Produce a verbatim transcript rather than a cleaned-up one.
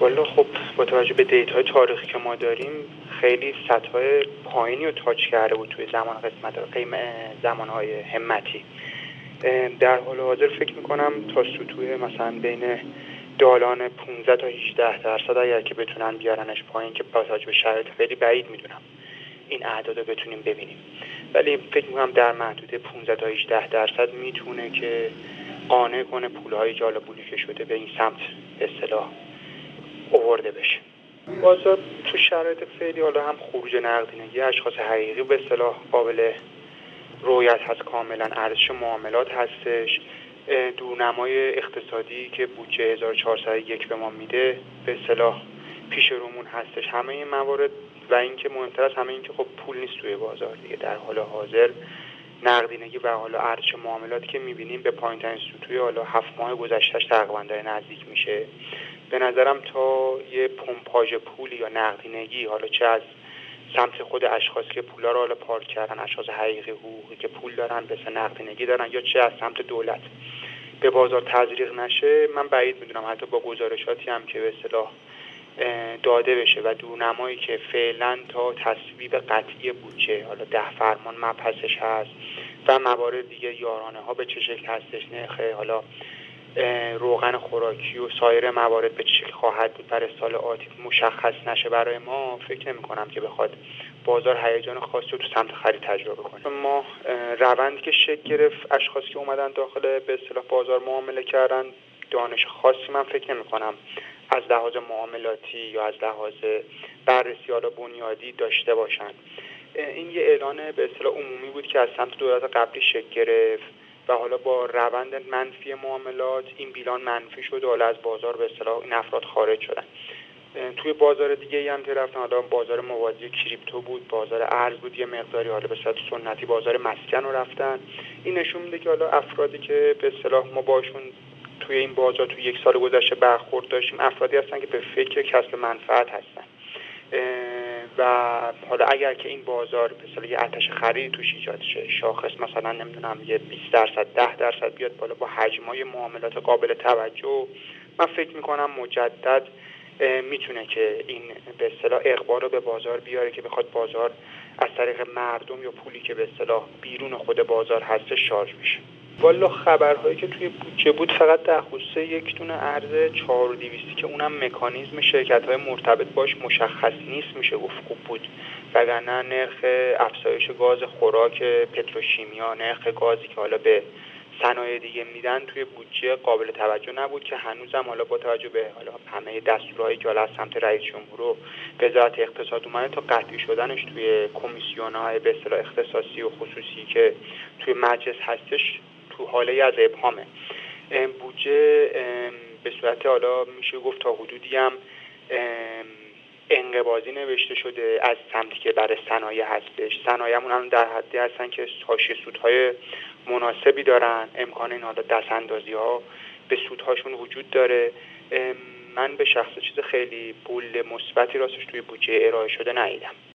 والا خب با توجه به دیتاهای تاریخی که ما داریم خیلی سطح‌های پایینی رو تاچ کرده بود توی زمان قسمت قیم زمانهای همتی. در حال حاضر فکر میکنم تا سطوح مثلا بین دالان پانزده تا هجده درصد اگر که بتونن بیارنش پایین، که با توجه به شرایط خیلی بعید میدونم این اعداد رو بتونیم ببینیم، ولی فکر میکنم در محدوده پانزده تا هجده درصد میتونه که قانع کنه پولهایی که حالا بلوکه شده به این سمت به اصطلاح آورده بشه. بازار تو شرایط فعلی حالا هم خروج نقدینگی اشخاص حقیقی به اصطلاح قابل رؤیت هست، کاملا ارزش معاملات هستش، دورنمای اقتصادی که بودجه هزار و چهارصد و یک به ما میده به اصطلاح پیش رومون هستش. همه این موارد و اینکه مهمتر از همه این که خب پول نیست توی بازار دیگه. در حال حاضر نقدینگی و حالا ارزش معاملاتی که میبینیم به پایین‌ترین سطوح حالا هفت ماه گذشتهش تقریبا داره نزدیک میشه. به نظرم تا یه پمپاژ پولی یا نقدینگی، حالا چه از سمت خود اشخاصی که پولا رو حالا پارک کردن، اشخاص حقیقی حقوقی که پول دارن به نقدینگی دارن، یا چه از سمت دولت به بازار تزریق نشه، من بعید میدونم حتی با گزارشاتی هم که به اصطلاح داده بشه و دورنمایی که فعلا تا تصویب قطعی بودجه حالا ده فرمان مبحثش هست و موارد دیگه یارانه ها به چه شکل هستش، نرخ حالا روغن خوراکی و سایر موارد به چه شکل خواهد بود برای سال آتی مشخص نشه برای ما، فکر نمی کنم که بخواد بازار هیجان خاصی رو تو سمت خرید تجربه کنه. ما روندی که شکل گرفت، اشخاصی که اومدن داخل به اصطلاح بازار معامله کردن، دانش خاصی من فکر نمی کنم از لحاظ معاملاتی یا از لحاظ بررسی حالا بنیادی داشته باشن. این یه اعلان به اصطلاح عمومی بود که از سمت دولت قبلی شکل گرفت و حالا با روند منفی معاملات این بیلان منفی شد و حالا از بازار به اصطلاح این افراد خارج شدن. توی بازار دیگه ای هم که رفتن، حالا بازار موازی کریپتو بود، بازار ارز بود، یه مقداری حالا به صورت سنتی بازار مسکن رو رفتن. این نشون میده که حالا افرادی که به اصطلاح ما باشون توی این بازار توی یک سال گذشته برخورد داشتیم، افرادی هستن که به فکر کسب منفعت هستن و حالا اگر که این بازار به اصطلاح یه آتش خرید توش ایجاد شه، شاخص مثلا نمیدونم یه بیست درصد ده درصد بیاد بالا با حجمای معاملات قابل توجه، من فکر میکنم مجدد میتونه که این به اصطلاح اقبال رو به بازار بیاره که بخواد بازار از طریق مردم یا پولی که به اصطلاح بیرون خود بازار هست شارژ بشه. والا خبرهایی که توی بودجه بود فقط در خصوص یک دونه ارز چهار و دویستی که اونم مکانیزم شرکت‌های مرتبط باش مشخص نیست میشه گفت خوب بود، وگرنه نرخ افزایش گاز خوراک پتروشیمیا، نرخ گازی که حالا به صنایع دیگه میدن توی بودجه قابل توجه نبود که هنوزم حالا با توجه به حالا همه دستورهایی که حالا از سمت رئیس جمهور و وزارت اقتصاد اومده تا قطعی شدنش توی کمیسیون‌های به اصطلاح اختصاصی و خصوصی که توی مجلس هستش تو حاله از ابهامه. بودجه به صورت حالا میشه گفت تا حدودی هم انقباضی نوشته شده از سمتی که برای صنایع هستش. صنایعمون هم در حدی هستن که حاشیه سودهای مناسبی دارن، امکان این حالا دست اندازی ها به سودهاشون وجود داره. من به شخص چیز خیلی پول مثبتی راستش توی بودجه ارائه شده ندیدم.